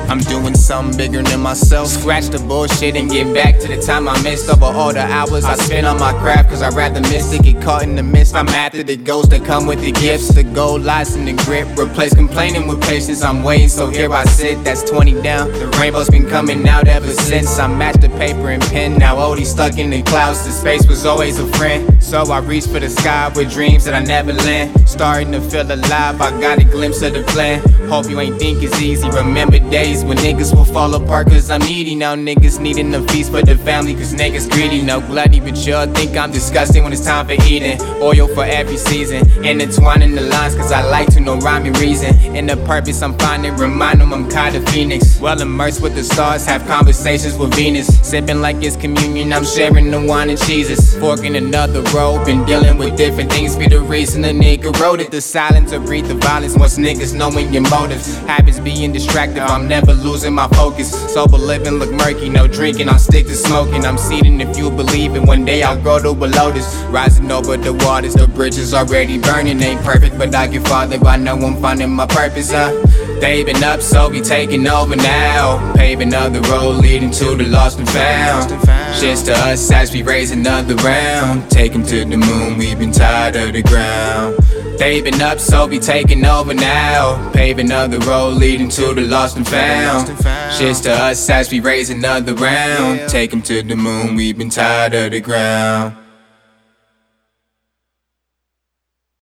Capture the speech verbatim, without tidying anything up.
I'm doing something bigger than myself. Scratch the bullshit and get back to the time I missed. Over all the hours I spent on my craft, cause I'd rather miss it, get caught in the mist. I'm after the ghosts that come with the gifts. The gold lies in the grip, replace complaining with patience. I'm waiting, so here I sit, that's twenty down. The rainbow's been coming out ever since. I matched the paper and pen, now Odie stuck in the clouds. The space was always a friend, so I reach for the sky with dreams that I never land. Starting to feel alive, I got a glimpse of the plan. Hope you ain't think it's easy. Remember days when niggas will fall apart cause I'm needy. Now niggas needing a feast for the family cause niggas greedy. No bloody, but y'all think I'm disgusting when it's time for eating. Oil for every season, intertwining the lines cause I like to know rhyme and reason. And the purpose I'm finding, remind them I'm kind of Phoenix. Well immersed with the stars, have conversations with Venus. Sipping like it's communion, I'm sharing the wine and cheeses. Forking another road, been dealing with different things. Be the reason a nigga wrote it. The silence or breathe the violence once niggas knowing your motives. Habits being distracted, I'm never losing my focus. Sober living look murky, no drinking, I'll stick to smoking. I'm seeding if you believe it, one day I'll grow to a lotus. Rising over the waters, the bridges already burning. Ain't perfect, but I get farther, I know I'm finding my purpose, huh? They been up, so we taking over now. Paving another road leading to the lost and found. Just to us as we raise another round. Take 'em to the moon, we've been tired of the ground. They been up, so we taking over now. Paving another road leading to the lost and found. Just to us as we raise another round. Take 'em to the moon, we've been tired of the ground.